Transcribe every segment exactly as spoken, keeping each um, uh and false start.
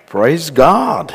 Praise God.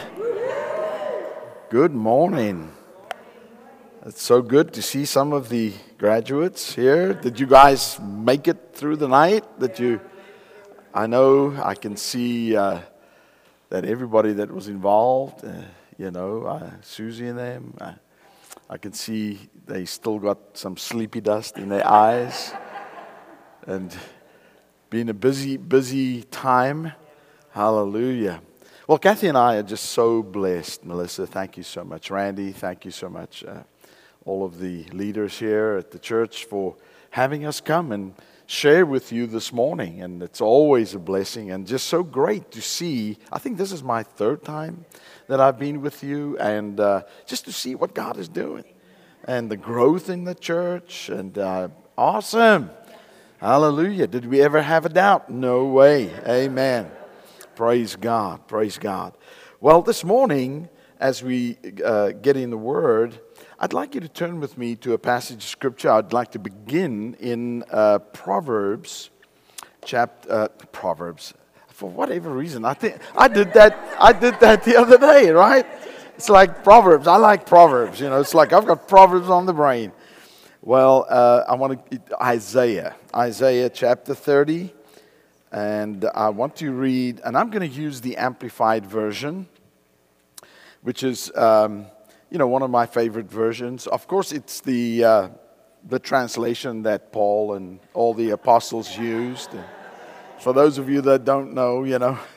Good morning. It's so good to see some of the graduates here. Did you guys make it through the night? That you, I know I can see uh, that everybody that was involved, uh, you know, uh, Susie and them, uh, I can see they still got some sleepy dust in their eyes. And been a busy, busy time. Hallelujah. Well, Kathy and I are just so blessed. Melissa, thank you so much. Randy, thank you so much. Uh, all of the leaders here at the church for having us come and share with you this morning. And it's always a blessing and just so great to see. I think this is my third time that I've been with you. And uh, just to see what God is doing. And the growth in the church. And uh, awesome. Hallelujah. Did we ever have a doubt? No way. Amen. Praise God, praise God. Well, this morning, as we uh, get in the Word, I'd like you to turn with me to a passage of Scripture. I'd like to begin in uh, Proverbs, chapter uh, Proverbs. For whatever reason, I think I did that. I did that the other day, right? It's like Proverbs. I like Proverbs. You know, it's like I've got Proverbs on the brain. Well, uh, I want to Isaiah, Isaiah chapter thirty. And I want to read, and I'm going to use the Amplified Version, which is, um, you know, one of my favorite versions. Of course, it's the uh, the translation that Paul and all the apostles used. And for those of you that don't know, you know,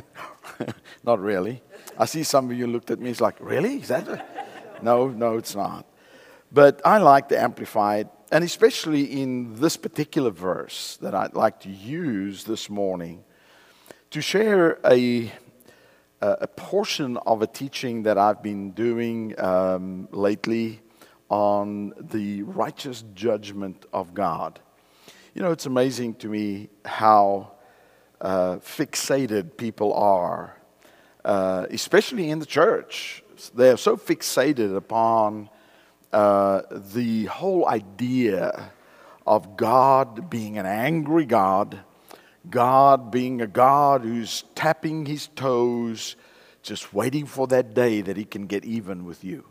not really. I see some of you looked at me, it's like, really? Is that a... No, no, it's not. But I like the Amplified. And especially in this particular verse that I'd like to use this morning to share a, a portion of a teaching that I've been doing um, lately on the righteous judgment of God. You know, it's amazing to me how uh, fixated people are, uh, especially in the church. They are so fixated upon Uh, the whole idea of God being an angry God, God being a God who's tapping his toes, just waiting for that day that he can get even with you.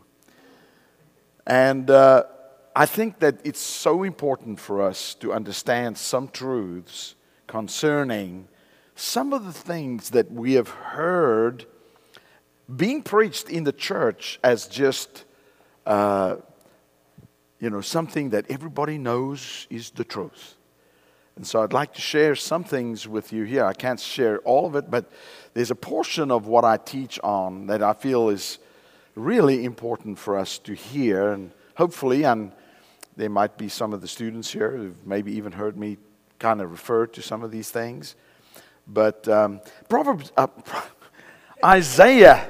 And uh, I think that it's so important for us to understand some truths concerning some of the things that we have heard being preached in the church as just uh, you know, something that everybody knows is the truth. And so I'd like to share some things with you here. I can't share all of it, but there's a portion of what I teach on that I feel is really important for us to hear. And hopefully, and there might be some of the students here who've maybe even heard me kind of refer to some of these things. But um, Proverbs, uh, Isaiah...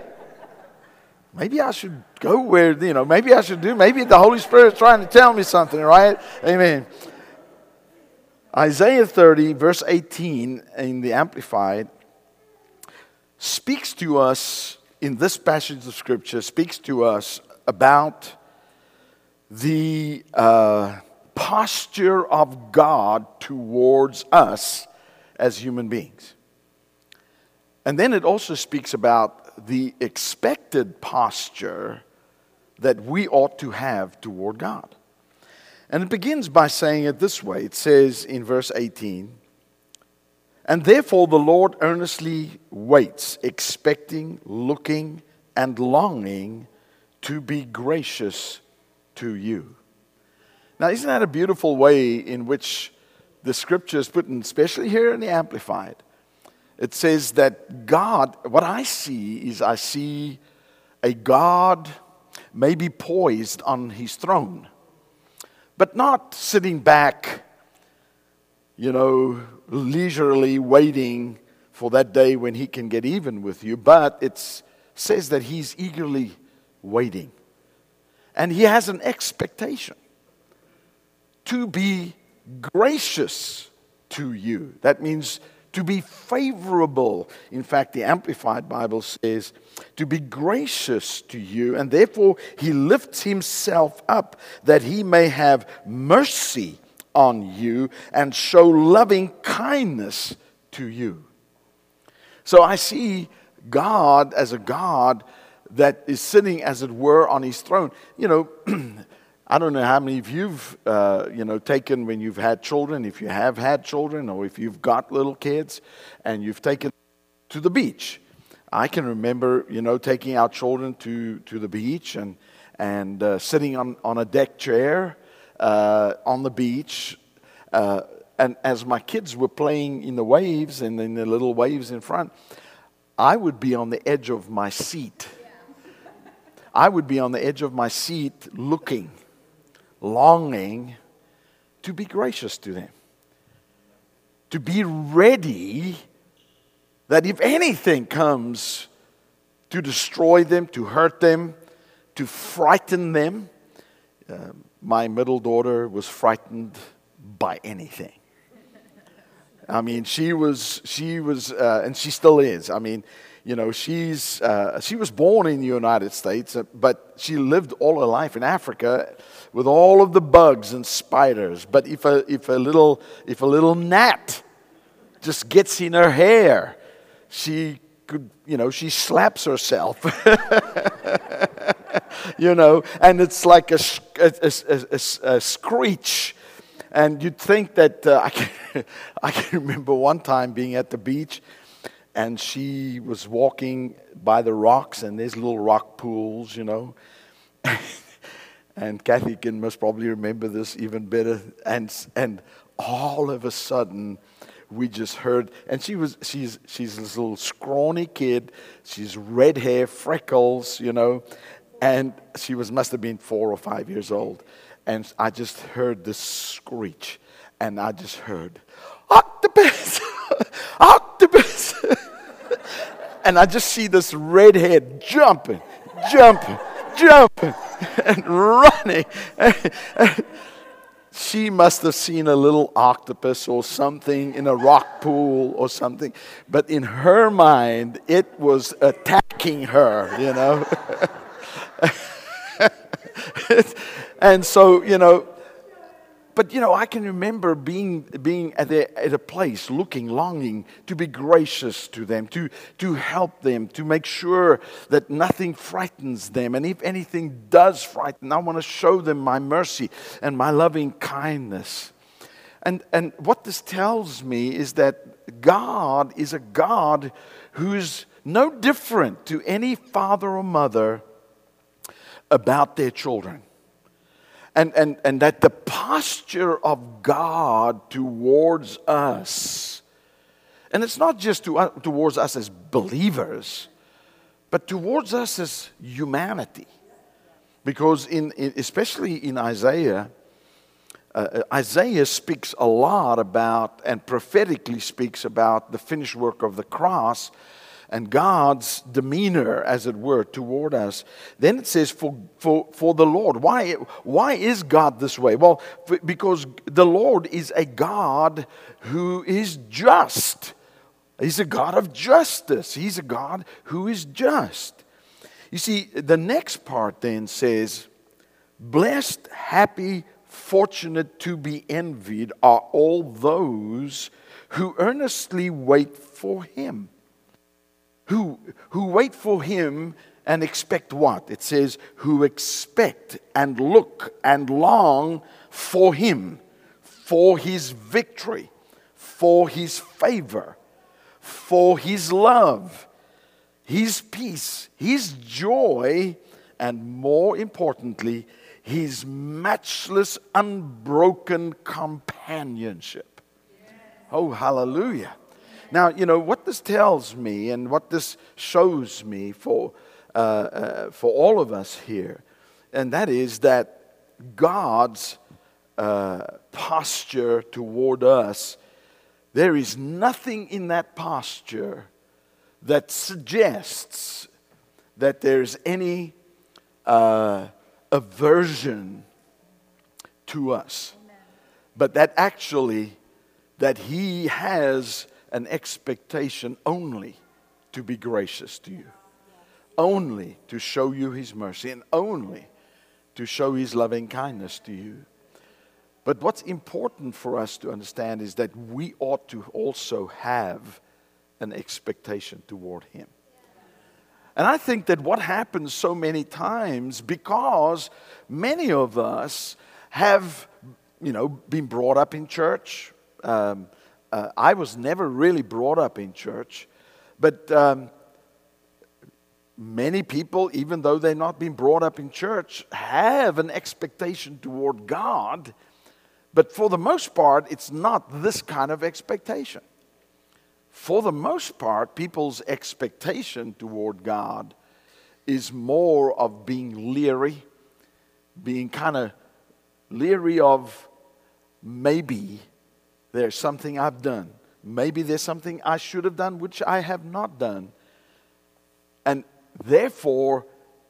Maybe I should go where, you know, maybe I should do, maybe the Holy Spirit's trying to tell me something, right? Amen. Isaiah thirty, verse eighteen, in the Amplified, speaks to us, in this passage of Scripture, speaks to us about the uh, posture of God towards us as human beings. And then it also speaks about the expected posture that we ought to have toward God. And it begins by saying it this way. It says in verse eighteen, "And therefore the Lord earnestly waits, expecting, looking, and longing to be gracious to you." Now, isn't that a beautiful way in which the Scripture is put, and especially here in the Amplified? It says that God, what I see is I see a God maybe poised on his throne, but not sitting back, you know, leisurely waiting for that day when he can get even with you, but it says that he's eagerly waiting. And he has an expectation to be gracious to you. That means to be favorable. In fact, the Amplified Bible says to be gracious to you, and therefore he lifts himself up that he may have mercy on you and show loving kindness to you. So I see God as a God that is sitting, as it were, on his throne. You know, I don't know how many of you've, uh, you know, taken when you've had children, if you have had children, or if you've got little kids, and you've taken to the beach. I can remember, you know, taking our children to, to the beach and and uh, sitting on, on a deck chair uh, on the beach. Uh, and as my kids were playing in the waves and in the little waves in front, I would be on the edge of my seat. I would be on the edge of my seat looking, longing to be gracious to them. To be ready that if anything comes to destroy them, to hurt them, to frighten them. Uh, my middle daughter was frightened by anything. I mean, she was, she was, uh, and she still is. I mean, you know, she's, uh, she was born in the United States, uh, but she lived all her life in Africa with all of the bugs and spiders. But if a, if a little, if a little gnat just gets in her hair, she could, you know, she slaps herself. You know, and it's like a, a, a, a, a screech. And you'd think that, uh, I, can, I can remember one time being at the beach, and she was walking by the rocks, and there's little rock pools, you know. And Kathy can must probably remember this even better. And and all of a sudden, we just heard, and she was she's she's this little scrawny kid. She's red hair, freckles, you know, and she was must have been four or five years old. And I just heard this screech, and I just heard, octopus, octopus. And I just see this redhead jumping, jumping, jumping, and running. She must have seen a little octopus or something in a rock pool or something. But in her mind, it was attacking her, you know. And so, you know, but, you know, I can remember being being at a, at a place, looking, longing to be gracious to them, to, to help them, to make sure that nothing frightens them. And if anything does frighten, I want to show them my mercy and my loving kindness. And, and what this tells me is that God is a God who's no different to any father or mother about their children. And, and, and that the posture of God towards us, and it's not just to, uh, towards us as believers, but towards us as humanity. Because in, in especially in Isaiah, uh, Isaiah speaks a lot about, and prophetically speaks about the finished work of the cross, and God's demeanor, as it were, toward us. Then it says, for, for, for the Lord. Why, why is God this way? Well, because the Lord is a God who is just. He's a God of justice. He's a God who is just. You see, the next part then says, blessed, happy, fortunate, to be envied are all those who earnestly wait for Him. Who, who wait for Him and expect what? It says, who expect and look and long for Him, for His victory, for His favor, for His love, His peace, His joy, and more importantly, His matchless, unbroken companionship. Oh, hallelujah. Now, you know, what this tells me and what this shows me for, uh, uh, for all of us here, and that is that God's uh, posture toward us, there is nothing in that posture that suggests that there's any uh, aversion to us. Amen. But that actually, that He has an expectation only to be gracious to you, only to show you His mercy, and only to show His loving kindness to you. But what's important for us to understand is that we ought to also have an expectation toward Him. And I think that what happens so many times, because many of us have, you know, been brought up in church. Um, uh, I was never really brought up in church. But um, many people, even though they've not been brought up in church, have an expectation toward God. But for the most part, it's not this kind of expectation. For the most part, people's expectation toward God is more of being leery, being kind of leery of maybe there's something I've done. Maybe there's something I should have done which I have not done. And therefore,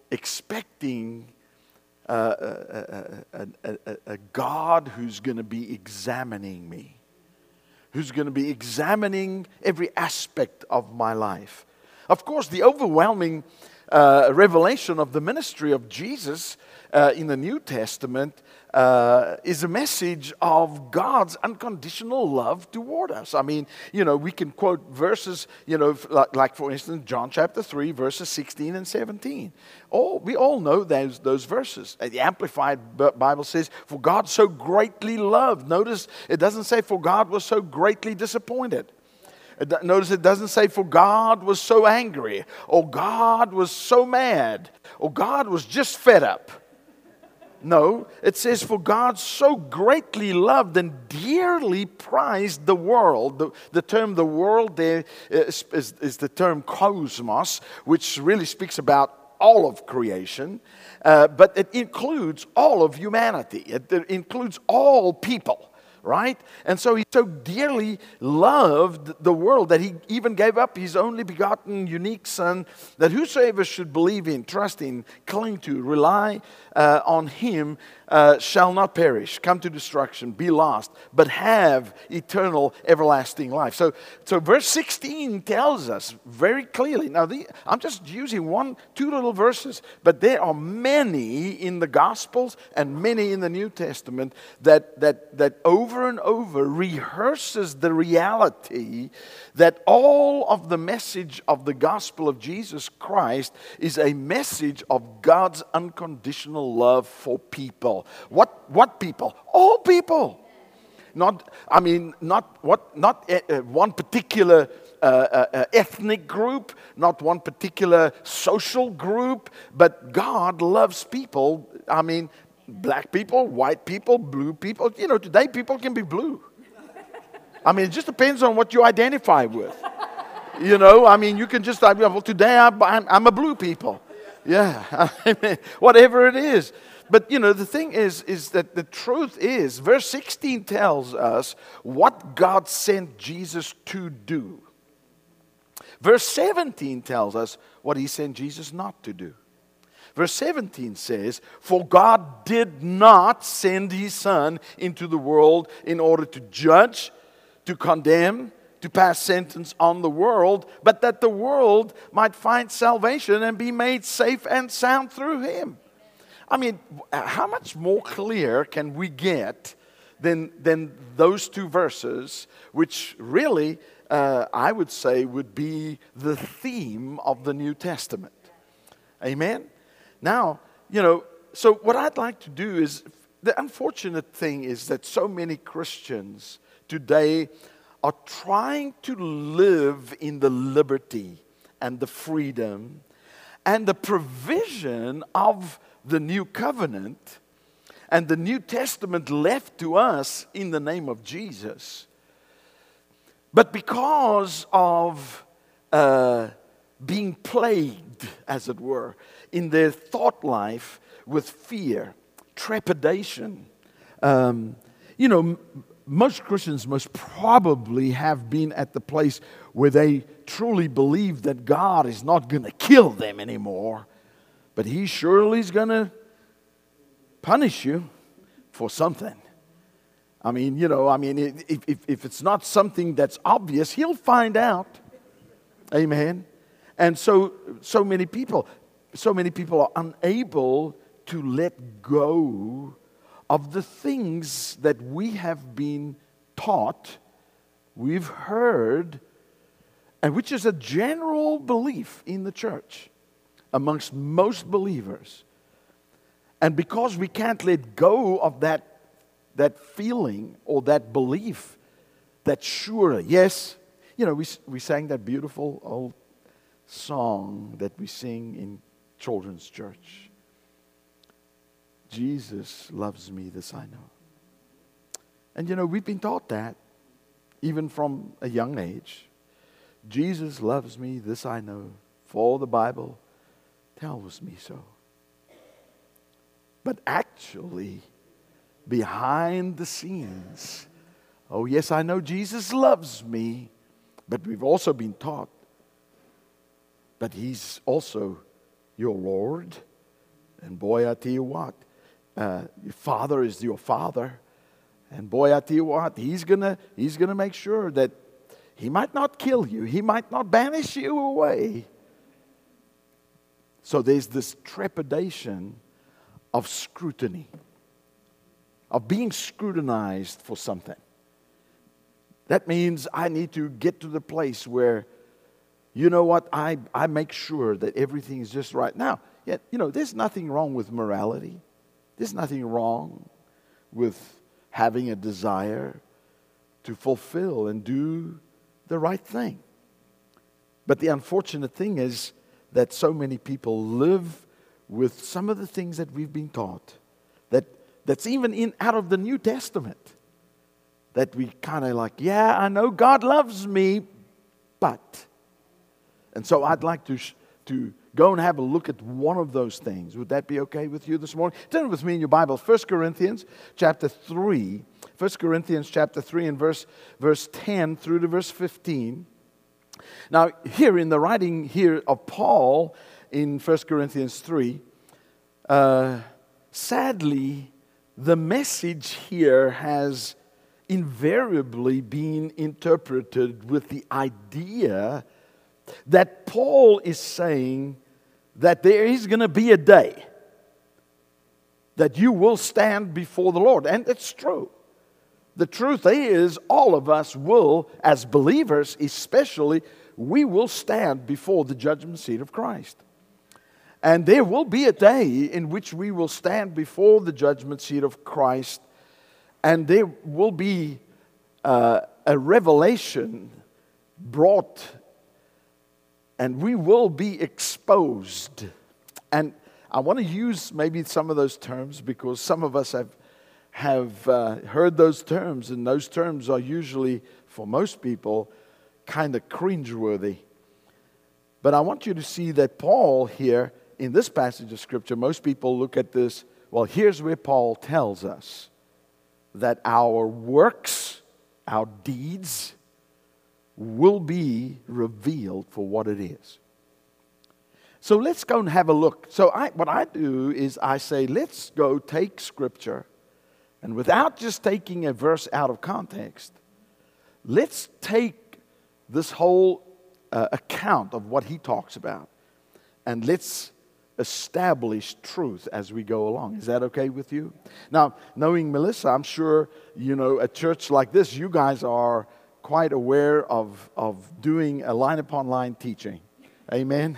expecting uh, a, a, a, a, a God who's going to be examining me, who's going to be examining every aspect of my life. Of course, the overwhelming uh, revelation of the ministry of Jesus uh, in the New Testament uh, is a message of God's unconditional love toward us. I mean, you know, we can quote verses, you know, like, like for instance, John chapter three, verses sixteen and seventeen. Oh, we all know those, those verses. The Amplified Bible says, for God so greatly loved. Notice it doesn't say, for God was so greatly disappointed. Notice it doesn't say, for God was so angry, or God was so mad, or God was just fed up. No, it says, for God so greatly loved and dearly prized the world. The, the term the world there is, is, is the term cosmos, which really speaks about all of creation, uh, but it includes all of humanity. It, it includes all people. Right? And so he so dearly loved the world that he even gave up his only begotten, unique Son, that whosoever should believe in, trust in, cling to, rely uh, on him, uh, shall not perish, come to destruction, be lost, but have eternal, everlasting life. So, so verse sixteen tells us very clearly. Now, the, I'm just using one, two little verses, but there are many in the Gospels and many in the New Testament that that that over Over and over rehearses the reality that all of the message of the gospel of Jesus Christ is a message of God's unconditional love for people. What what people? All people. Not, I mean, not what, not uh, one particular uh, uh, ethnic group, not one particular social group, but God loves people. I mean, black people, white people, blue people. You know, today people can be blue. I mean, it just depends on what you identify with. You know, I mean, you can just, well, today I'm, I'm a blue people. Yeah, I mean, whatever it is. But, you know, the thing is, is that the truth is, verse sixteen tells us what God sent Jesus to do. Verse seventeen tells us what he sent Jesus not to do. Verse seventeen says, for God did not send his Son into the world in order to judge, to condemn, to pass sentence on the world, but that the world might find salvation and be made safe and sound through him. I mean, how much more clear can we get than, than those two verses, which really, uh, I would say, would be the theme of the New Testament. Amen? Now, you know, so what I'd like to do is, the unfortunate thing is that so many Christians today are trying to live in the liberty and the freedom and the provision of the new covenant and the New Testament left to us in the name of Jesus. But because of uh, being plagued, as it were, in their thought life with fear, trepidation, um, you know, m- most Christians most probably have been at the place where they truly believe that God is not going to kill them anymore, but he surely is going to punish you for something. I mean, you know, I mean, if, if, if it's not something that's obvious, he'll find out. Amen. And so, so many people, so many people are unable to let go of the things that we have been taught, we've heard, and which is a general belief in the church. amongst most believers. And because we can't let go of that, that feeling or that belief, that surely, yes, you know, we, we sang that beautiful old song that we sing in children's church. Jesus loves me, this I know. And you know, we've been taught that even from a young age. Jesus loves me, this I know, for the Bible tells me so. But actually, behind the scenes, oh yes, I know Jesus loves me, but we've also been taught, but He's also your Lord. And boy, I tell you what, uh, your Father is your Father. And boy, I tell you what, He's gonna, He's gonna make sure that He might not kill you. He might not banish you away. So there's this trepidation of scrutiny, of being scrutinized for something. That means I need to get to the place where, you know what, I, I make sure that everything is just right. Now, yet, you know, there's nothing wrong with morality. There's nothing wrong with having a desire to fulfill and do the right thing. But the unfortunate thing is that so many people live with some of the things that we've been taught, that that's even in out of the New Testament, that we kind of like, yeah, I know God loves me, but. And so I'd like to to go and have a look at one of those things. Would that be okay with you this morning? Turn with me in your Bible, First Corinthians chapter three. First Corinthians chapter three and verse, verse ten through to verse fifteen. Now, here in the writing here of Paul in First Corinthians three, uh, sadly, the message here has invariably been interpreted with the idea that Paul is saying that there is going to be a day that you will stand before the Lord. And it's true. The truth is, all of us will, as believers especially, we will stand before the judgment seat of Christ. And there will be a day in which we will stand before the judgment seat of Christ, and there will be uh, a revelation brought, and we will be exposed. And I want to use maybe some of those terms because some of us have have uh, heard those terms, and those terms are usually, for most people, kind of cringeworthy. But I want you to see that Paul here, in this passage of Scripture, most people look at this, well, here's where Paul tells us that our works, our deeds, will be revealed for what it is. So let's go and have a look. So I, what I do is I say, let's go take Scripture, and without just taking a verse out of context, let's take this whole uh, account of what he talks about, and let's establish truth as we go along. Is that okay with you? Now, knowing Melissa, I'm sure, you know, a church like this, you guys are quite aware of, of doing a line upon line teaching. Amen?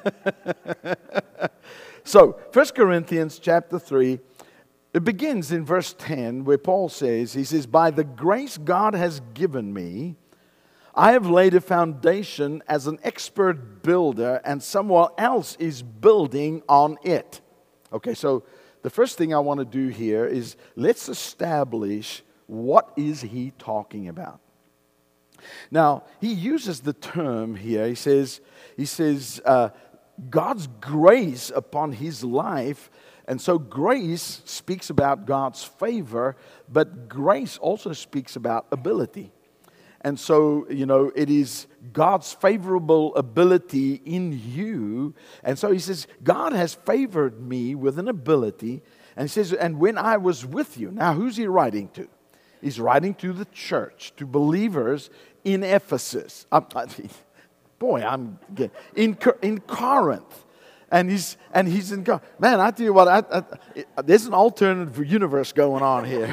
So, First Corinthians chapter three, it begins in verse ten, where Paul says, he says, by the grace God has given me, I have laid a foundation as an expert builder, and someone else is building on it. Okay, so the first thing I want to do here is let's establish what is he talking about. Now, he uses the term here. He says, he says uh, God's grace upon his life. And so grace speaks about God's favor, but grace also speaks about ability. And so, you know, it is God's favorable ability in you. And so he says, God has favored me with an ability. And he says, and when I was with you. Now, who's he writing to? He's writing to the church, to believers in Ephesus. Uh, boy, I'm in, in Corinth. And he's and he's in God. Man, I tell you what, I, I, there's an alternative universe going on here.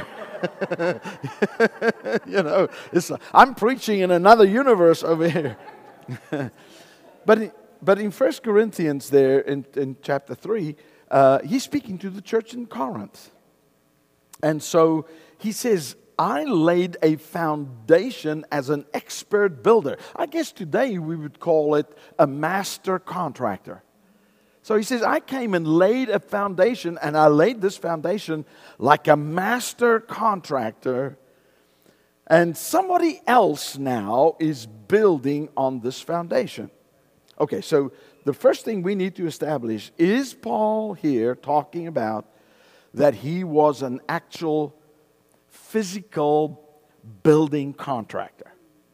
you know, it's, I'm preaching in another universe over here. but but in First Corinthians there in, in chapter three, uh, he's speaking to the church in Corinth. And so he says, I laid a foundation as an expert builder. I guess today we would call it a master contractor. So he says, I came and laid a foundation, and I laid this foundation like a master contractor. And somebody else now is building on this foundation. Okay, so the first thing we need to establish, is Paul here talking about that he was an actual physical building contractor?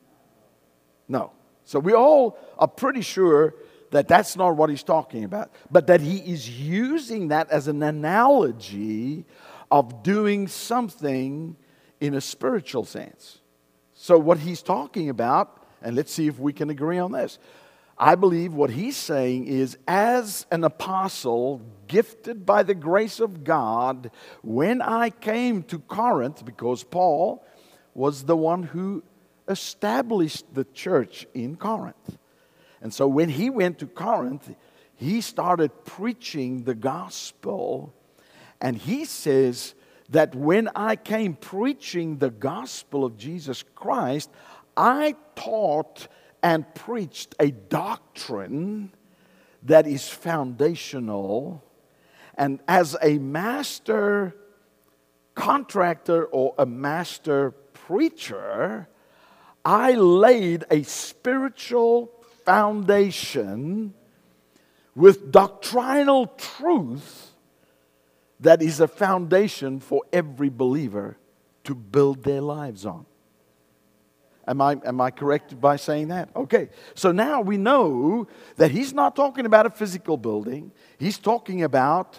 No. So we all are pretty sure that that's not what he's talking about, but that he is using that as an analogy of doing something in a spiritual sense. So what he's talking about, and let's see if we can agree on this. I believe what he's saying is, as an apostle gifted by the grace of God, when I came to Corinth, because Paul was the one who established the church in Corinth. And so when he went to Corinth, he started preaching the gospel. And he says that when I came preaching the gospel of Jesus Christ, I taught and preached a doctrine that is foundational. And as a master contractor or a master preacher, I laid a spiritual foundation with doctrinal truth that is a foundation for every believer to build their lives on. Am I, am I correct by saying that? Okay, so now we know that he's not talking about a physical building. He's talking about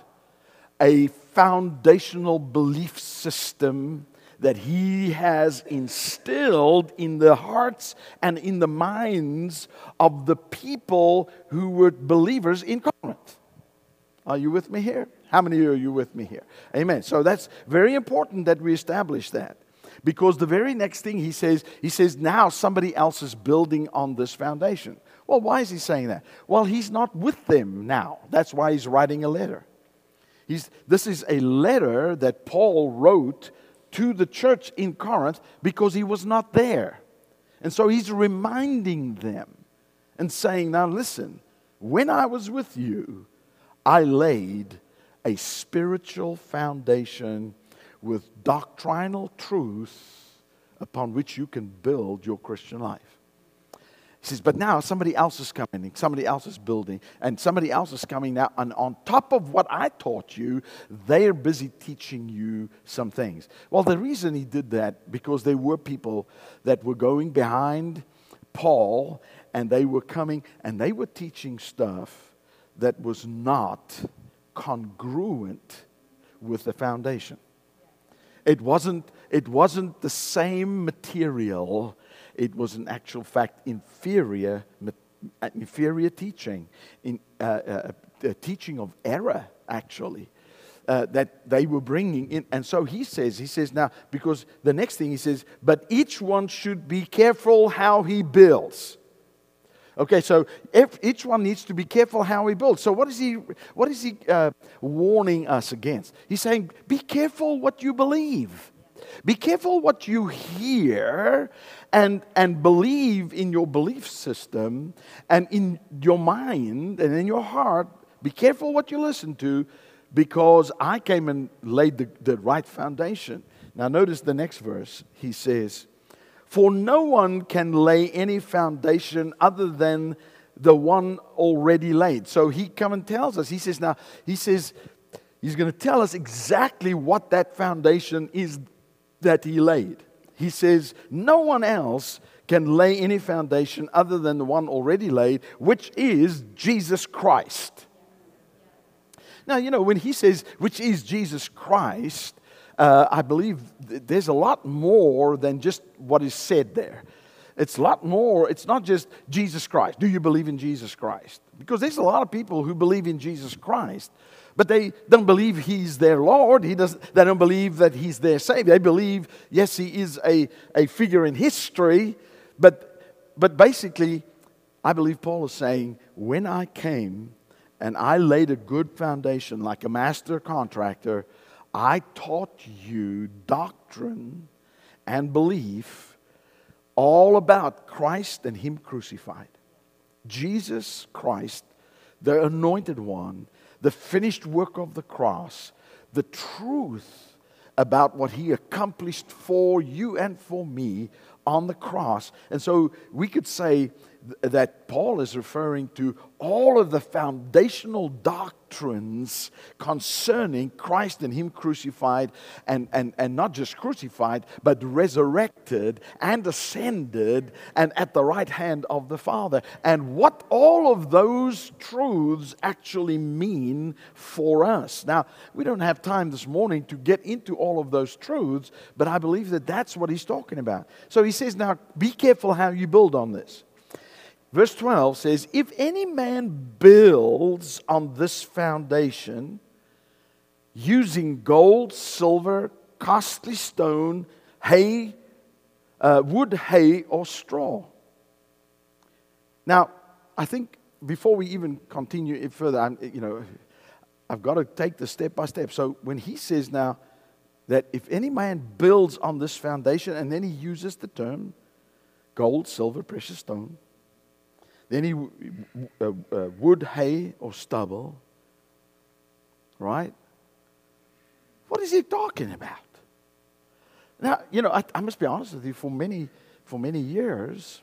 a foundational belief system that he has instilled in the hearts and in the minds of the people who were believers in Corinth. Are you with me here? How many are you with me here? Amen. So that's very important that we establish that. Because the very next thing he says, he says, now somebody else is building on this foundation. Well, why is he saying that? Well, he's not with them now. That's why he's writing a letter. He's, this is a letter that Paul wrote to the church in Corinth because he was not there. And so he's reminding them and saying, now listen, when I was with you, I laid a spiritual foundation with doctrinal truth upon which you can build your Christian life. He says, but now somebody else is coming, somebody else is building, and somebody else is coming now, and on top of what I taught you, they're busy teaching you some things. Well, the reason he did that, because there were people that were going behind Paul, and they were coming, and they were teaching stuff that was not congruent with the foundation. It wasn't, it wasn't the same material. It was in actual fact inferior, inferior teaching, in, uh, uh, uh, teaching of error, actually, uh, that they were bringing in. And so he says, he says now, because the next thing he says, but each one should be careful how he builds. Okay, so if each one needs to be careful how he builds. So what is he, what is he uh, warning us against? He's saying, be careful what you believe. Be careful what you hear and, and believe in your belief system and in your mind and in your heart. Be careful what you listen to, because I came and laid the, the right foundation. Now notice the next verse. He says, for no one can lay any foundation other than the one already laid. So he comes and tells us. He says now, he says, he's going to tell us exactly what that foundation is that he laid. He says, no one else can lay any foundation other than the one already laid, which is Jesus Christ. Now, you know, when he says, which is Jesus Christ, Uh, I believe th- there's a lot more than just what is said there. It's a lot more. It's not just Jesus Christ. Do you believe in Jesus Christ? Because there's a lot of people who believe in Jesus Christ, but they don't believe He's their Lord. He doesn't. They don't believe that He's their Savior. They believe, yes, He is a, a figure in history, but but basically, I believe Paul is saying, when I came and I laid a good foundation like a master contractor, I taught you doctrine and belief all about Christ and Him crucified. Jesus Christ, the anointed one, the finished work of the cross, the truth about what He accomplished for you and for me on the cross. And so we could say that Paul is referring to all of the foundational doctrines concerning Christ and Him crucified, and, and, and not just crucified, but resurrected and ascended and at the right hand of the Father. And what all of those truths actually mean for us. Now, we don't have time this morning to get into all of those truths, but I believe that that's what he's talking about. So he says, now, be careful how you build on this. Verse twelve says, if any man builds on this foundation using gold, silver, costly stone, hay, uh, wood, hay, or straw. Now, I think before we even continue further, I'm, you know, I've got to take this step by step. So when he says now that if any man builds on this foundation, and then he uses the term gold, silver, precious stone, then he uh, uh, wood, hay, or stubble, right? What is he talking about? Now, you know, I, I must be honest with you. For many, for many years,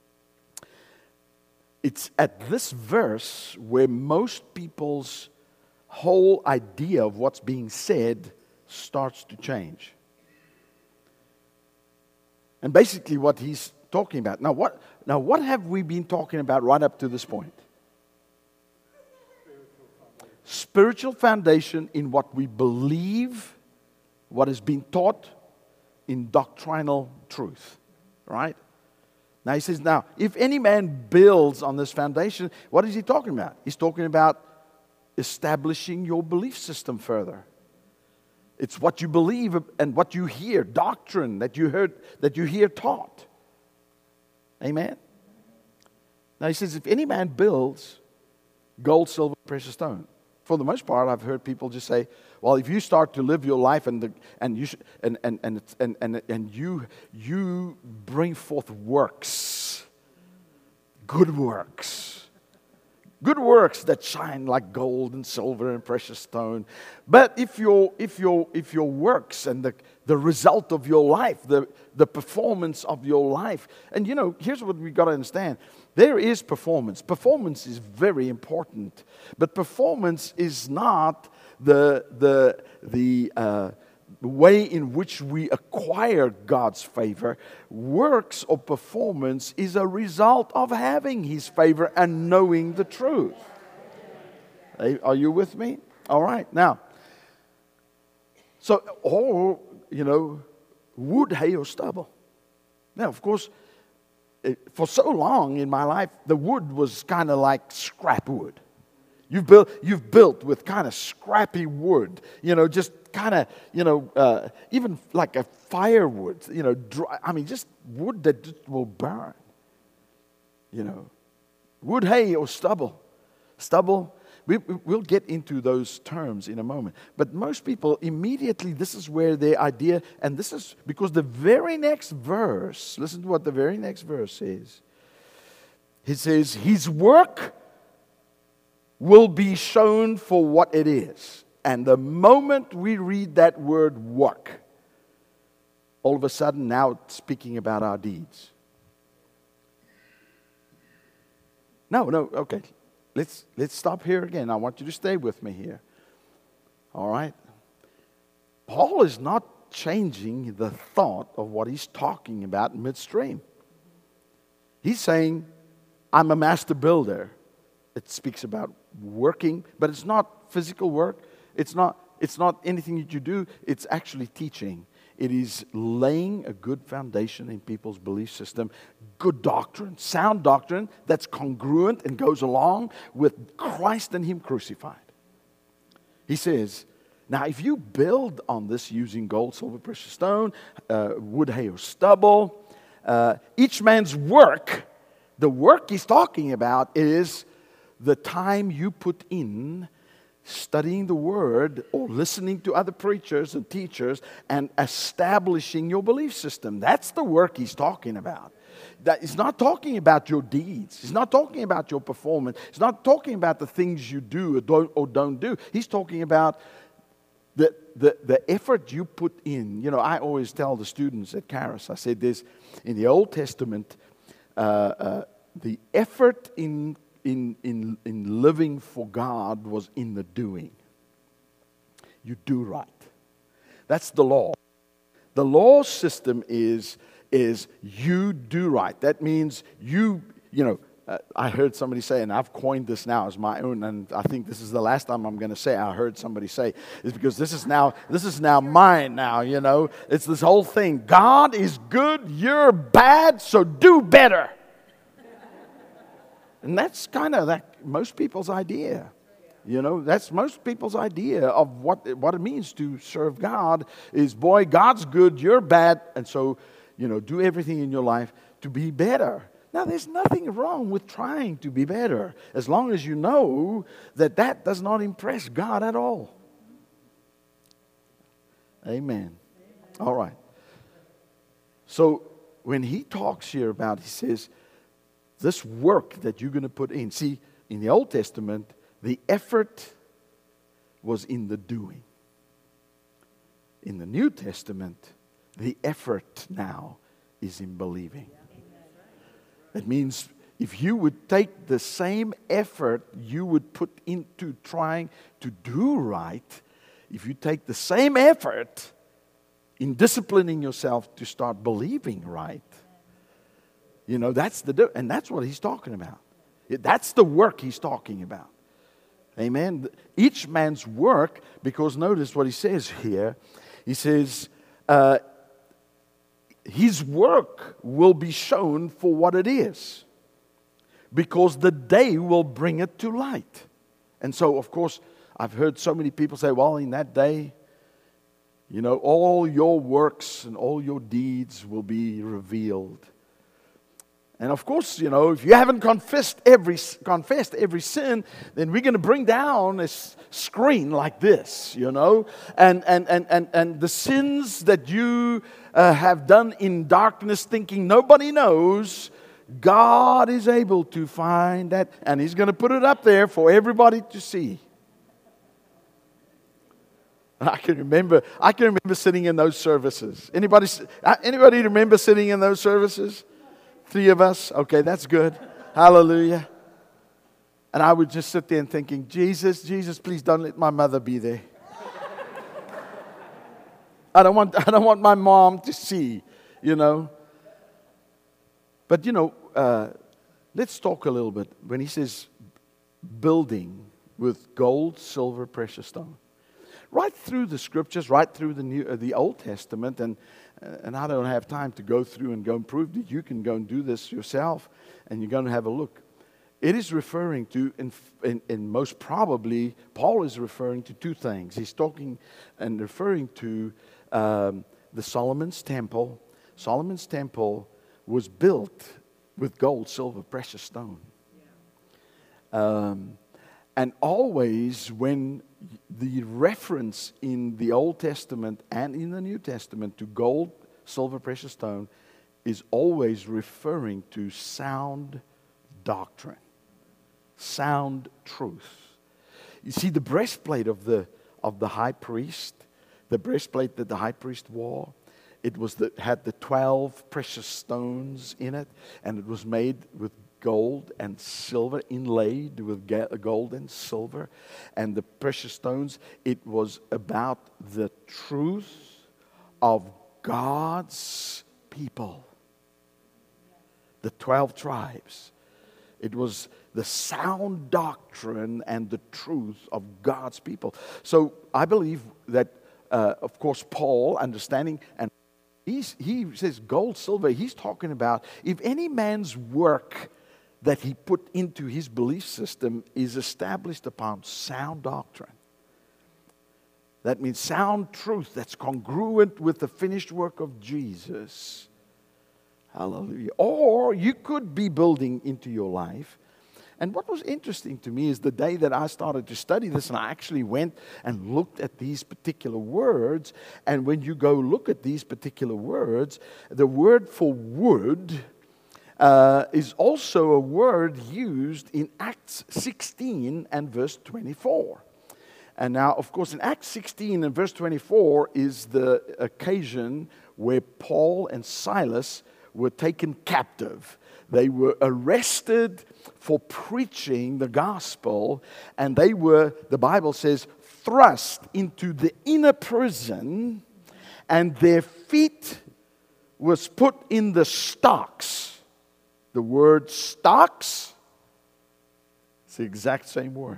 it's at this verse where most people's whole idea of what's being said starts to change. And basically, what he's talking about. Now what, now, what have we been talking about right up to this point? Spiritual foundation in what we believe, what has been taught in doctrinal truth. Right? Now he says, now, if any man builds on this foundation, what is he talking about? He's talking about establishing your belief system further. It's what you believe and what you hear, doctrine that you heard, that you hear taught. Amen? Now he says, if any man builds gold, silver, precious stone. For the most part, I've heard people just say, well, if you start to live your life and the, and you sh- and, and, and, and, and, and you you bring forth works, good works, good works that shine like gold and silver and precious stone. But if your if your if your works and the, the result of your life, the, the performance of your life, and you know, here's what we got to understand. There is performance. Performance is very important. But performance is not the the the uh, way in which we acquire God's favor. Works or performance is a result of having His favor and knowing the truth. Are you with me? All right. Now, so all, you know, wood, hay, or stubble. Now, of course, for so long in my life, the wood was kind of like scrap wood. You've built, you've built with kind of scrappy wood, you know, just kind of, you know, uh, even like a firewood, you know, dry, I mean, just wood that just will burn, you know. Wood, hay, or stubble. Stubble, we, we'll get into those terms in a moment. But most people, immediately, this is where their idea, and this is because the very next verse, listen to what the very next verse says. It says, His work will be shown for what it is. And the moment we read that word work, all of a sudden now it's speaking about our deeds. No, no, okay. Let's let's stop here again. I want you to stay with me here. All right? Paul is not changing the thought of what he's talking about midstream. He's saying, I'm a master builder. It speaks about working, but it's not physical work. It's not, it's not anything that you do. It's actually teaching. It is laying a good foundation in people's belief system. Good doctrine, sound doctrine that's congruent and goes along with Christ and Him crucified. He says, now if you build on this using gold, silver, precious stone, uh, wood, hay, or stubble, uh, each man's work The work he's talking about is the time you put in studying the Word or listening to other preachers and teachers and establishing your belief system. That's the work he's talking about. That he's not talking about your deeds. He's not talking about your performance. He's not talking about the things you do or don't, or don't do. He's talking about the, the, the effort you put in. You know, I always tell the students at Charis, I said this, in the Old Testament, uh, uh, the effort in In, in, in living for God was in the doing. You do right. That's the law. The law system is, is you do right. That means you, you know, uh, I heard somebody say, and I've coined this now as my own, and I think this is the last time I'm going to say I heard somebody say, is because this is now, this is now mine now, you know. It's this whole thing. God is good, you're bad, so do better. And that's kind of that most people's idea. You know, that's most people's idea of what, what it means to serve God is, boy, God's good, you're bad, and so, you know, do everything in your life to be better. Now, there's nothing wrong with trying to be better as long as you know that that does not impress God at all. Amen. All right. So, when he talks here about, he says, this work that you're going to put in. See, in the Old Testament, the effort was in the doing. In the New Testament, the effort now is in believing. That means if you would take the same effort you would put into trying to do right, if you take the same effort in disciplining yourself to start believing right, you know, that's the, and that's what he's talking about. That's the work he's talking about. Amen. Each man's work, because notice what he says here. He says, uh, his work will be shown for what it is, because the day will bring it to light. And so, of course, I've heard so many people say, well, in that day, you know, all your works and all your deeds will be revealed. And of course, you know, if you haven't confessed every confessed every sin, then we're going to bring down a screen like this, you know. And and and and, and the sins that you uh, have done in darkness, thinking nobody knows, God is able to find that, and He's going to put it up there for everybody to see. I can remember. I can remember sitting in those services. Anybody? Anybody remember sitting in those services? Three of us? Okay, that's good. Hallelujah. And I would just sit there and thinking, Jesus, Jesus, please don't let my mother be there. I don't want, I don't want my mom to see, you know. But, you know, uh, let's talk a little bit. When he says building with gold, silver, precious stone. Right through the scriptures, right through the New, uh, the Old Testament, and and I don't have time to go through and go and prove that you can go and do this yourself, and you're going to have a look. It is referring to, and, and, and most probably, Paul is referring to two things. He's talking and referring to um, the Solomon's temple. Solomon's temple was built with gold, silver, precious stone. Um, and always when the reference in the Old Testament and in the New Testament to gold, silver, precious stone is always referring to sound doctrine, sound truth. You see, the breastplate of the of the high priest, the breastplate that the high priest wore, it was the, had the twelve precious stones in it, and it was made with gold and silver, inlaid with gold and silver. And the precious stones, it was about the truth of God's people. The twelve tribes. It was the sound doctrine and the truth of God's people. So I believe that, uh, of course, Paul, understanding, and he's, he says gold, silver, he's talking about if any man's work that he put into his belief system is established upon sound doctrine. That means sound truth that's congruent with the finished work of Jesus. Hallelujah. Or you could be building into your life. And what was interesting to me is the day that I started to study this, and I actually went and looked at these particular words. And when you go look at these particular words, the word for wood uh, is also a word used in Acts sixteen and verse twenty-four. And now, of course, in Acts sixteen and verse twenty-four is the occasion where Paul and Silas were taken captive. They were arrested for preaching the gospel, and they were, the Bible says, thrust into the inner prison, and their feet was put in the stocks. The word stocks, it's the exact same word.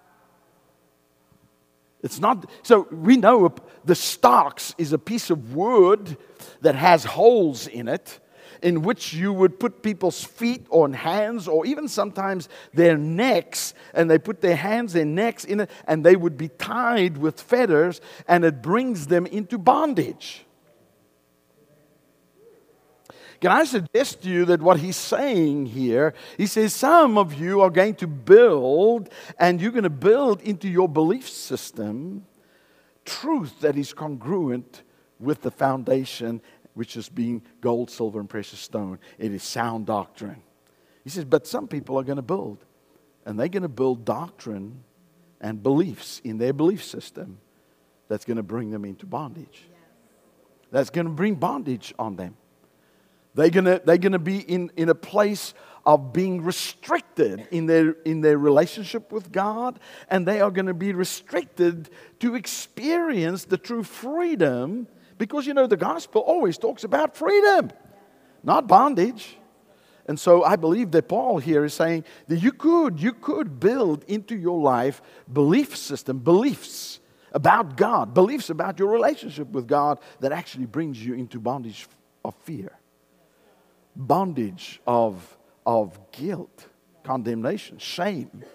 It's not, so we know the stocks is a piece of wood that has holes in it, in which you would put people's feet or hands, or even sometimes their necks, and they put their hands, their necks in it, and they would be tied with fetters, and it brings them into bondage. Can I suggest to you that what he's saying here, he says some of you are going to build, and you're going to build into your belief system truth that is congruent with the foundation, which is being gold, silver, and precious stone. It is sound doctrine. He says, but some people are going to build, and they're going to build doctrine and beliefs in their belief system that's going to bring them into bondage. That's going to bring bondage on them. They're going to, they're going to be in, in a place of being restricted in their, in their relationship with God, and they are going to be restricted to experience the true freedom. Because, you know, the gospel always talks about freedom, not bondage. And so I believe that Paul here is saying that you could, you could build into your life belief system, beliefs about God, beliefs about your relationship with God that actually brings you into bondage of fear, bondage of, of guilt, condemnation, shame.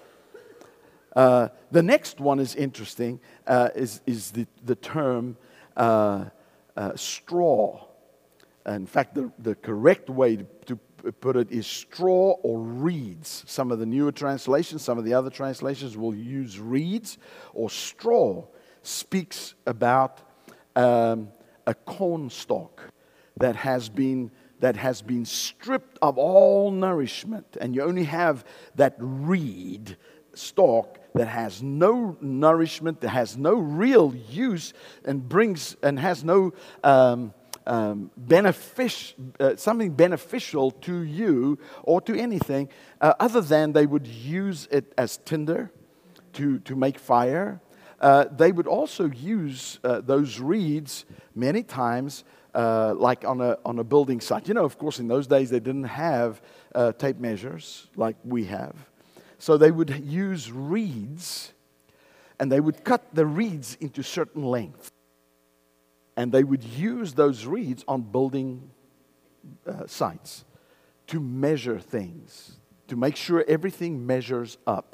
Uh, the next one is interesting, uh, is, is the, the term uh, Uh, straw. In fact, the, the correct way to, to put it is straw or reeds. Some of the newer translations, some of the other translations will use reeds or straw. Speaks about um, a cornstalk that has been that has been stripped of all nourishment, and you only have that reed stalk that has no nourishment, that has no real use, and brings and has no um, um, benefic- uh, something beneficial to you or to anything, uh, other than they would use it as tinder to to make fire. Uh, they would also use uh, those reeds many times, uh, like on a on a building site. You know, of course, in those days they didn't have uh, tape measures like we have. So they would use reeds, and they would cut the reeds into certain lengths. And they would use those reeds on building uh, sites to measure things, to make sure everything measures up.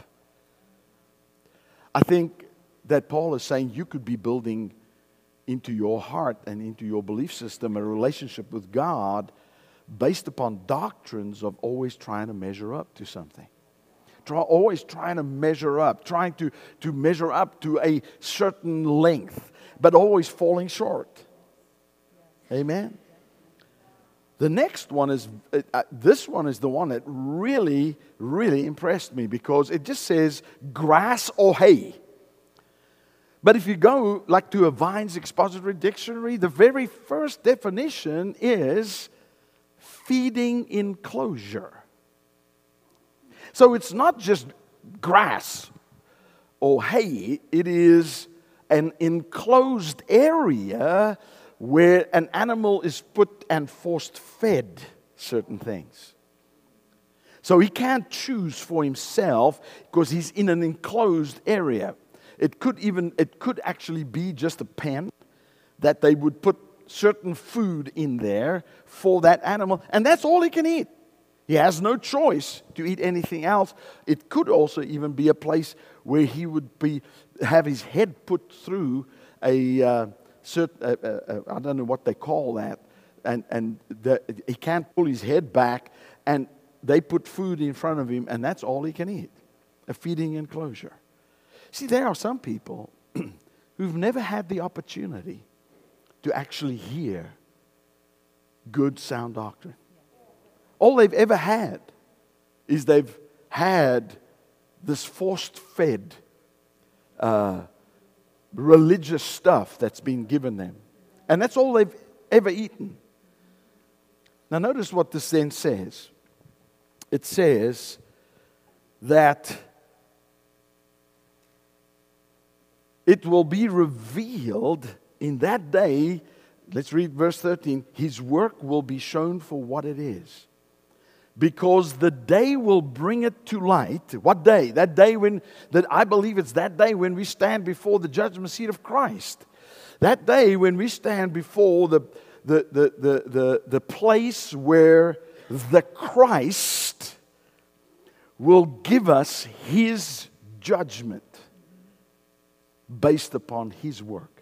I think that Paul is saying you could be building into your heart and into your belief system a relationship with God based upon doctrines of always trying to measure up to something. Try, always trying to measure up, trying to, to measure up to a certain length, but always falling short. Amen? The next one is, uh, this one is the one that really, really impressed me, because it just says grass or hay. But if you go like to a Vine's Expository Dictionary, the very first definition is feeding enclosure. So it's not just grass or hay, it is an enclosed area where an animal is put and forced fed certain things. So he can't choose for himself because he's in an enclosed area. It could even, it could actually be just a pen that they would put certain food in there for that animal, and that's all he can eat. He has no choice to eat anything else. It could also even be a place where he would be have his head put through a uh, certain, uh, uh, I don't know what they call that, and, and the, he can't pull his head back, and they put food in front of him, and that's all he can eat, a feeding enclosure. See, there are some people who've never had the opportunity to actually hear good, sound doctrine. All they've ever had is they've had this forced-fed uh, religious stuff that's been given them. And that's all they've ever eaten. Now notice what this then says. It says that it will be revealed in that day. Let's read verse thirteen. His work will be shown for what it is. Because the day will bring it to light. What day? That day when, that I believe it's that day when we stand before the judgment seat of Christ. That day when we stand before the, the, the, the, the, the place where the Christ will give us His judgment based upon His work.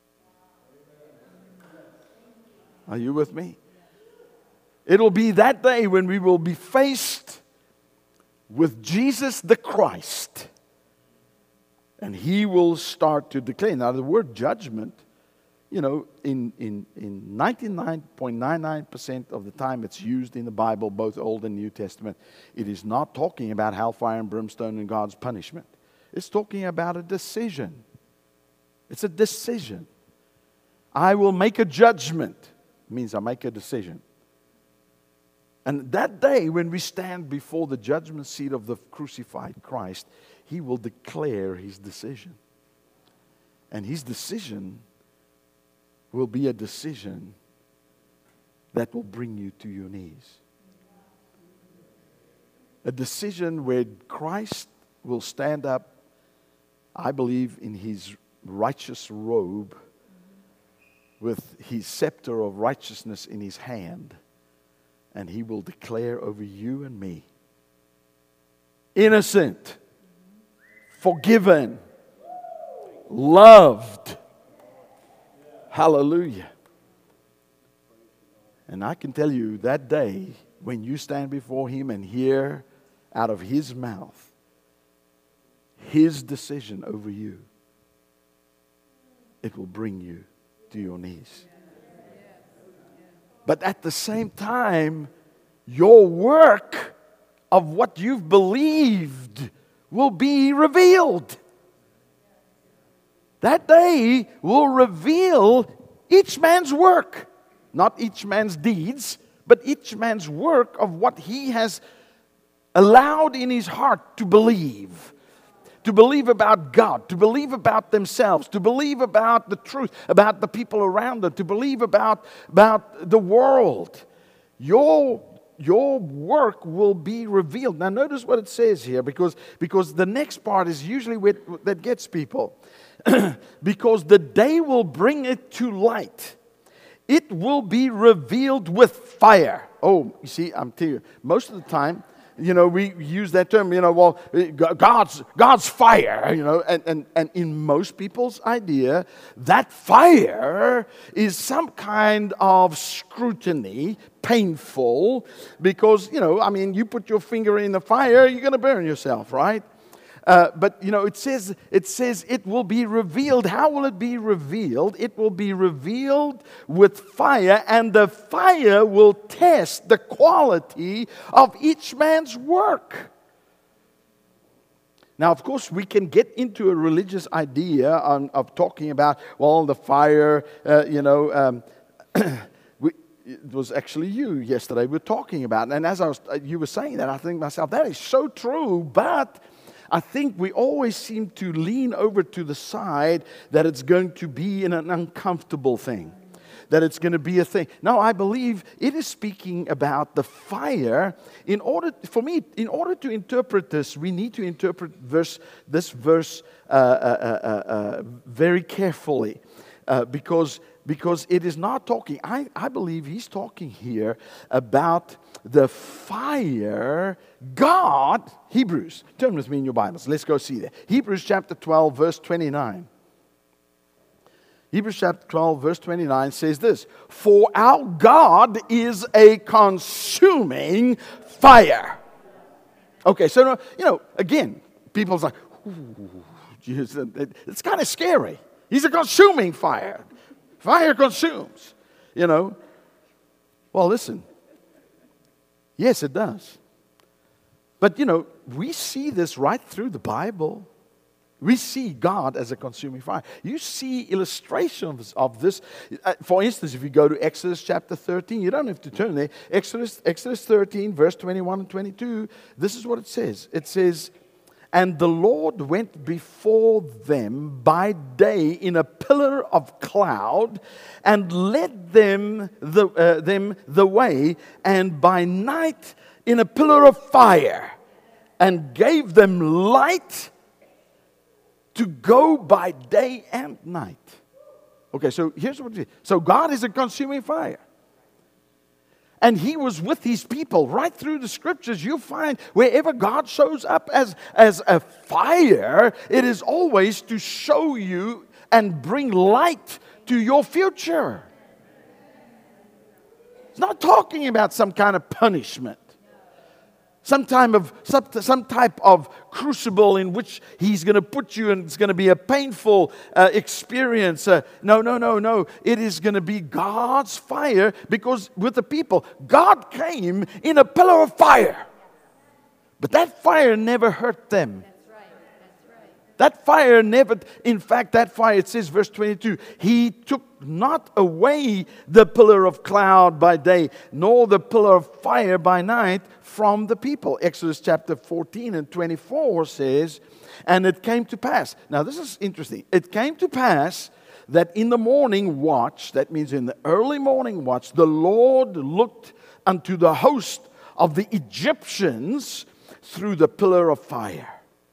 Are you with me? It'll be that day when we will be faced with Jesus the Christ. And He will start to declare. Now the word judgment, you know, in, in, in ninety-nine point nine nine percent of the time it's used in the Bible, both Old and New Testament, it is not talking about hellfire and brimstone and God's punishment. It's talking about a decision. It's a decision. I will make a judgment. It means I make a decision. And that day when we stand before the judgment seat of the crucified Christ, He will declare His decision. And His decision will be a decision that will bring you to your knees. A decision where Christ will stand up, I believe, in His righteous robe with His scepter of righteousness in His hand. And He will declare over you and me, innocent, forgiven, loved. Hallelujah. And I can tell you that day when you stand before Him and hear out of His mouth His decision over you, it will bring you to your knees. But at the same time, your work of what you've believed will be revealed. That day will reveal each man's work. Not each man's deeds, but each man's work of what he has allowed in his heart to believe. To believe about God, to believe about themselves, to believe about the truth, about the people around them, to believe about, about the world. Your, your work will be revealed. Now notice what it says here, because, because the next part is usually what that gets people. Because the day will bring it to light. It will be revealed with fire. Oh, you see, I'm telling you, most of the time, you know, we use that term, you know, well, God's, God's fire, you know, and, and, and in most people's idea, that fire is some kind of scrutiny, painful, because, you know, I mean, you put your finger in the fire, you're going to burn yourself, right? Uh, but, you know, it says, it says it will be revealed. How will it be revealed? It will be revealed with fire, and the fire will test the quality of each man's work. Now, of course, we can get into a religious idea on, of talking about, well, the fire, uh, you know, um, we, it was actually you yesterday we were talking about. And as I was, you were saying that, I think to myself, that is so true, but I think we always seem to lean over to the side that it's going to be an uncomfortable thing, that it's going to be a thing. No, I believe it is speaking about the fire. In order, for me, in order to interpret this, we need to interpret verse, this verse uh, uh, uh, uh, very carefully, uh, because because it is not talking. I, I believe he's talking here about the fire God, Hebrews. Turn with me in your Bibles. Let's go see that. Hebrews chapter twelve, verse twenty-nine. Hebrews chapter twelve, verse twenty-nine says this, "For our God is a consuming fire." Okay, so, you know, again, people's like, ooh, it's kind of scary. He's a consuming fire. Fire consumes, you know. Well, listen. Yes, it does. But, you know, we see this right through the Bible. We see God as a consuming fire. You see illustrations of this. Uh, for instance, if you go to Exodus chapter thirteen, you don't have to turn there. Exodus, Exodus thirteen, verse twenty-one and twenty-two, this is what it says. It says, "And the Lord went before them by day in a pillar of cloud and led them the, uh, them the way, and by night in a pillar of fire, and gave them light to go by day and night." Okay, so here's what it is. So God is a consuming fire. And He was with His people right through the Scriptures. You'll find wherever God shows up as, as a fire, it is always to show you and bring light to your future. It's not talking about some kind of punishment. Some type of some, some type of crucible in which He's going to put you, and it's going to be a painful uh, experience. Uh, no, no, no, no. It is going to be God's fire, because with the people, God came in a pillar of fire. But that fire never hurt them. That's right. That's right. That fire never, in fact, that fire, it says, verse twenty-two, He took not away the pillar of cloud by day, nor the pillar of fire by night from the people. Exodus chapter fourteen and twenty-four says, "And it came to pass." Now, this is interesting. It came to pass that in the morning watch, that means in the early morning watch, the Lord looked unto the host of the Egyptians through the pillar of fire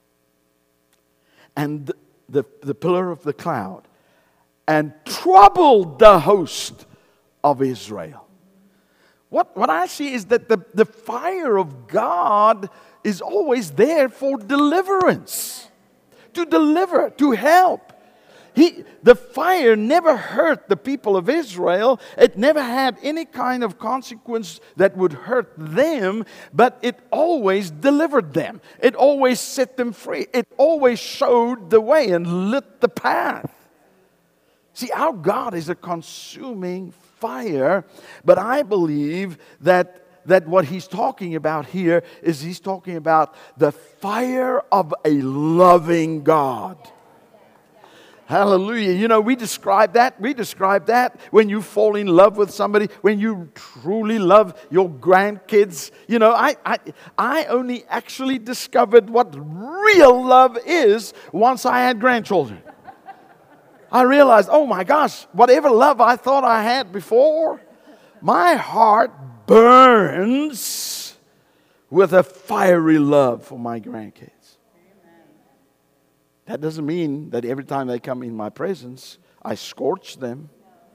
and the, the, the pillar of the cloud, and troubled the host of Israel. What, what I see is that the, the fire of God is always there for deliverance, to deliver, to help. He, the fire never hurt the people of Israel. It never had any kind of consequence that would hurt them, but it always delivered them. It always set them free. It always showed the way and lit the path. See, our God is a consuming fire, but I believe that, that what He's talking about here is He's talking about the fire of a loving God. Hallelujah. You know, we describe that. We describe that when you fall in love with somebody, when you truly love your grandkids. You know, I, I, I only actually discovered what real love is once I had grandchildren. I realized, oh my gosh, whatever love I thought I had before, my heart burns with a fiery love for my grandkids. That doesn't mean that every time they come in my presence, I scorch them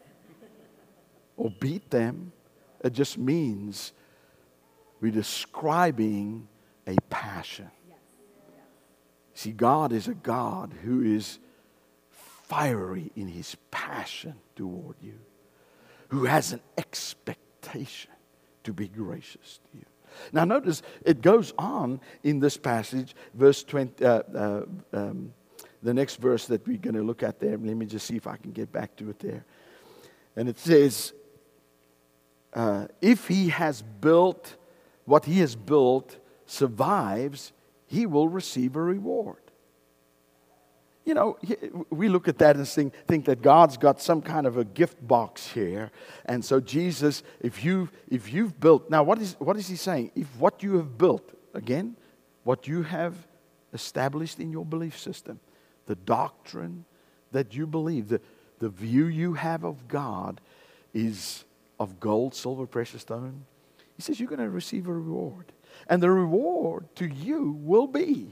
or beat them. It just means we're describing a passion. See, God is a God who is fiery in His passion toward you, who has an expectation to be gracious to you. Now notice, it goes on in this passage, verse twenty, uh, uh, um, the next verse that we're going to look at there. Let me just see if I can get back to it there. And it says, uh, if he has built, what he has built survives, he will receive a reward. You know, we look at that and think, think that God's got some kind of a gift box here. And so Jesus, if, you, if you've built, now what is, what is He saying? If what you have built, again, what you have established in your belief system, the doctrine that you believe, the, the view you have of God is of gold, silver, precious stone, He says you're going to receive a reward. And the reward to you will be,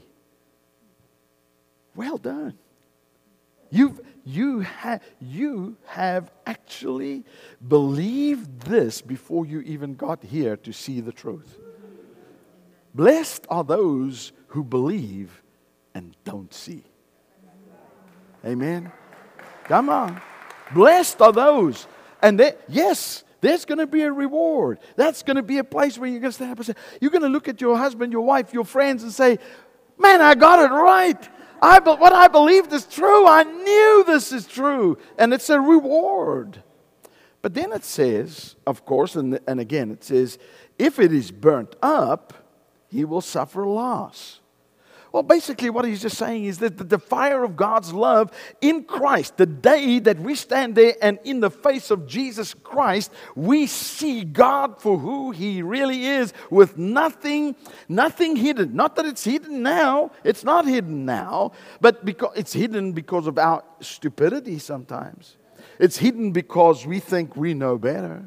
well done. You've, you, ha- you have actually believed this before you even got here to see the truth. Blessed are those who believe and don't see. Amen. Come on. Blessed are those. And they, yes, there's going to be a reward. That's going to be a place where you're going to stand up and say, you're going to look at your husband, your wife, your friends and say, man, I got it right. I, what I believed is true. I knew this is true. And it's a reward. But then it says, of course, and, and again it says, if it is burnt up, he will suffer loss. Well, basically what he's just saying is that the fire of God's love in Christ, the day that we stand there and in the face of Jesus Christ, we see God for who He really is with nothing, nothing hidden. Not that it's hidden now. It's not hidden now, but because it's hidden because of our stupidity sometimes. It's hidden because we think we know better.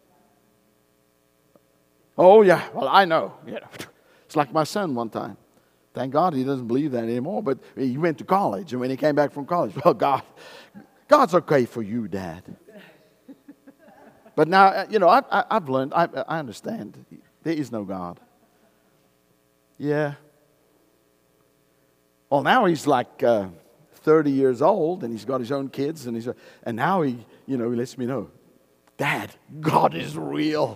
Oh, yeah, well, I know. You know. It's like my son one time. Thank God he doesn't believe that anymore, but he went to college, and when he came back from college, well, God, God's okay for you, Dad. But now, you know, I, I, I've learned, I, I understand, there is no God. Yeah. Well, now he's like uh, thirty years old, and he's got his own kids, and he's and now he, you know, he lets me know, Dad, God is real.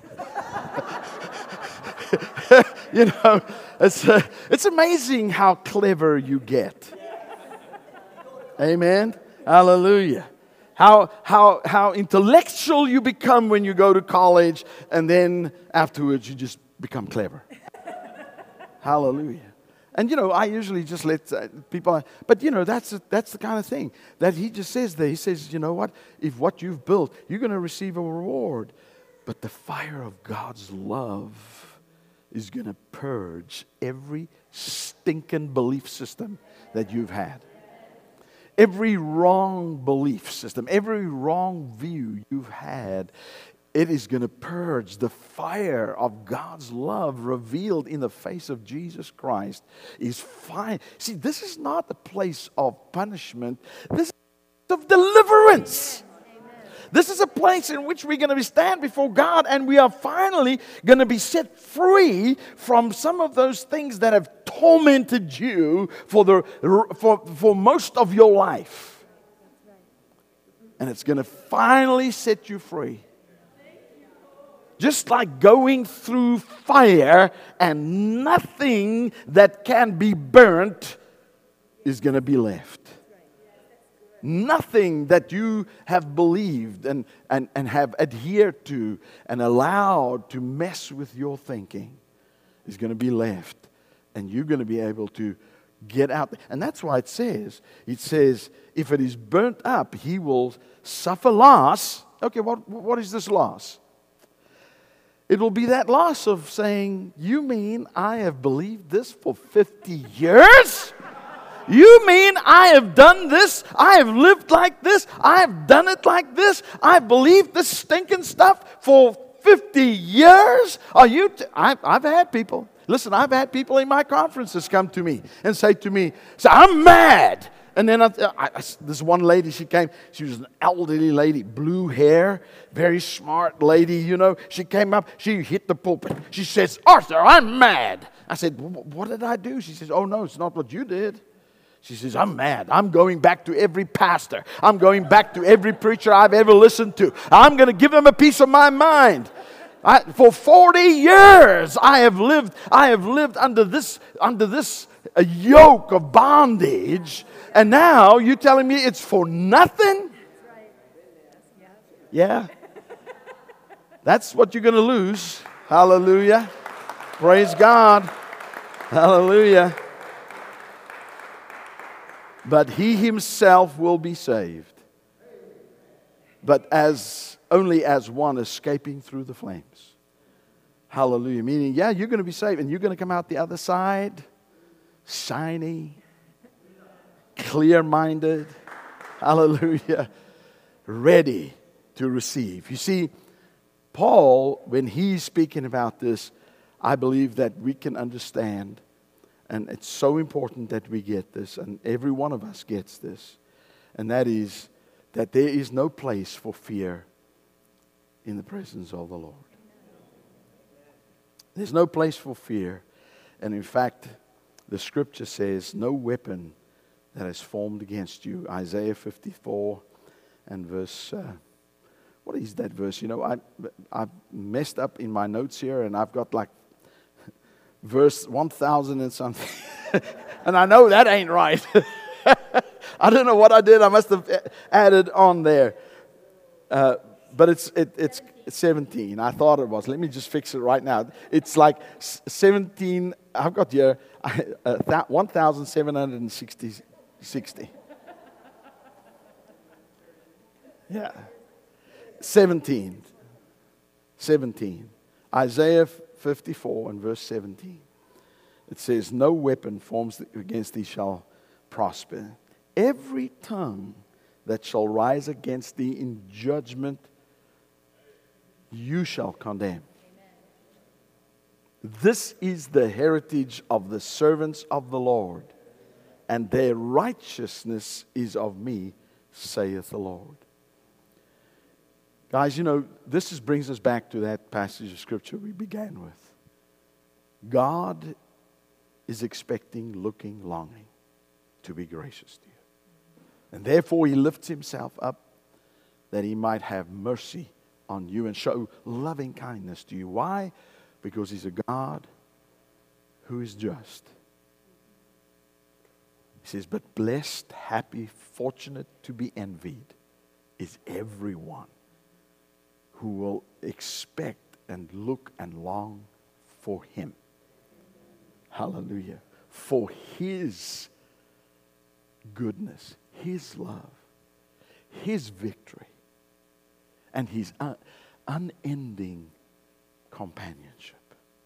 You know, it's uh, it's amazing how clever you get. Amen. Hallelujah. How how how intellectual you become when you go to college, and then afterwards you just become clever. Hallelujah. And you know, I usually just let uh, people. But you know, that's that's the kind of thing that he just says there. He says, you know what? If what you've built, you're going to receive a reward. But the fire of God's love is going to purge every stinking belief system that you've had. Every wrong belief system, every wrong view you've had, it is going to purge. The fire of God's love revealed in the face of Jesus Christ is fire. See, this is not a place of punishment. This is of deliverance. This is a place in which we're going to be stand before God, and we are finally going to be set free from some of those things that have tormented you for the for, for most of your life. And it's going to finally set you free. Just like going through fire, and nothing that can be burnt is going to be left. Nothing that you have believed and, and, and have adhered to and allowed to mess with your thinking is going to be left. And you're going to be able to get out. And that's why it says, it says, if it is burnt up, he will suffer loss. Okay, what, what is this loss? It will be that loss of saying, you mean I have believed this for fifty years? You mean I have done this? I have lived like this? I have done it like this? I've believed this stinking stuff for fifty years? Are you? T- I've, I've had people. Listen, I've had people in my conferences come to me and say to me, "So I'm mad." And then I, I, I, this one lady, she came. She was an elderly lady, blue hair, very smart lady. You know, she came up. She hit the pulpit. She says, "Arthur, I'm mad." I said, "What did I do?" She says, "Oh no, it's not what you did." She says, I'm mad. I'm going back to every pastor. I'm going back to every preacher I've ever listened to. I'm going to give them a piece of my mind. I, for forty years, I have lived. I have lived under this under this uh, yoke of bondage, and now you're telling me it's for nothing? Yeah, that's what you're going to lose. Hallelujah! Praise God! Hallelujah! But he himself will be saved, but as only as one escaping through the flames. Hallelujah. Meaning, yeah, you're going to be saved, and you're going to come out the other side shiny, clear-minded. Hallelujah. Ready to receive. You see, Paul, when he's speaking about this, I believe that we can understand. And it's so important that we get this, and every one of us gets this. And that is that there is no place for fear in the presence of the Lord. There's no place for fear. And in fact, the scripture says, no weapon that is formed against you. Isaiah fifty-four and verse, uh, what is that verse? You know, I, I've messed up in my notes here, and I've got like verse one thousand and something. And I know that ain't right. I don't know what I did. I must have added on there. Uh, but it's it, it's seventeen. I thought it was. Let me just fix it right now. It's like seventeen. I've got here uh, one thousand seven hundred sixty. sixty. Yeah. seventeen. seventeen. Isaiah fifty-four and verse seventeen. It says, no weapon formed against thee shall prosper. Every tongue that shall rise against thee in judgment, you shall condemn. Amen. This is the heritage of the servants of the Lord, and their righteousness is of me, saith the Lord. Guys, you know, this is, brings us back to that passage of Scripture we began with. God is expecting, looking, longing to be gracious to you. And therefore He lifts Himself up that He might have mercy on you and show loving kindness to you. Why? Because He's a God who is just. He says, but blessed, happy, fortunate, to be envied is everyone who will expect and look and long for Him. Hallelujah. For His goodness, His love, His victory, and His un- unending companionship.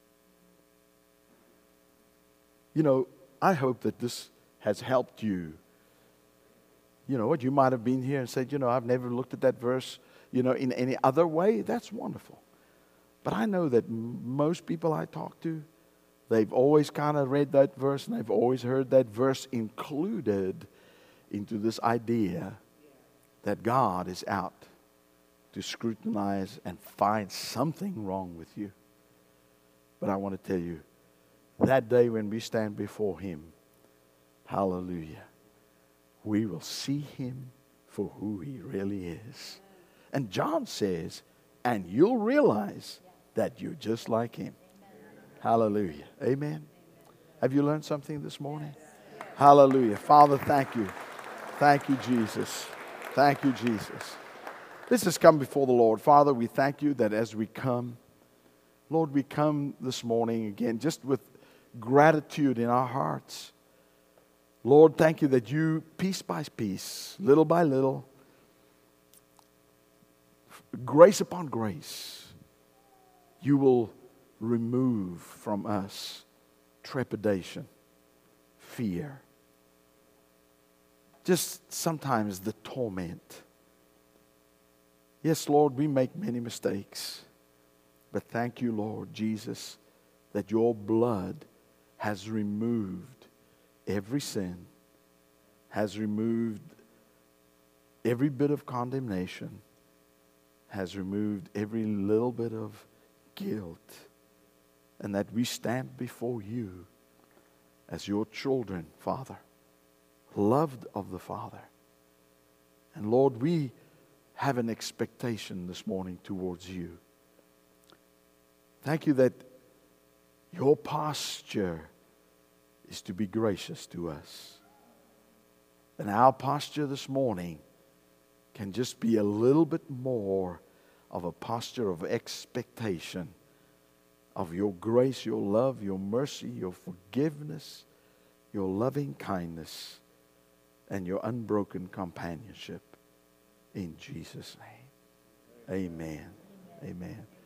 You know, I hope that this has helped you. You know what? You might have been here and said, you know, I've never looked at that verse, you know, in any other way. That's wonderful. But I know that m- most people I talk to, they've always kind of read that verse, and they've always heard that verse included into this idea that God is out to scrutinize and find something wrong with you. But I want to tell you, that day when we stand before Him, hallelujah, we will see Him for who He really is. And John says, and you'll realize that you're just like Him. Hallelujah. Amen. Have you learned something this morning? Hallelujah. Father, thank you. Thank you, Jesus. Thank you, Jesus. Let's just come before the Lord. Father, we thank you that as we come, Lord, we come this morning again just with gratitude in our hearts. Lord, thank you that you, piece by piece, little by little, grace upon grace, you will remove from us trepidation, fear, just sometimes the torment. Yes, Lord, we make many mistakes, but thank you, Lord Jesus, that your blood has removed every sin, has removed every bit of condemnation, has removed every little bit of guilt, and that we stand before you as your children, Father, loved of the Father. And Lord, we have an expectation this morning towards you. Thank you that your posture is to be gracious to us. And our posture this morning can just be a little bit more of a posture of expectation of your grace, your love, your mercy, your forgiveness, your loving kindness, and your unbroken companionship. In Jesus' name. Amen. Amen. Amen.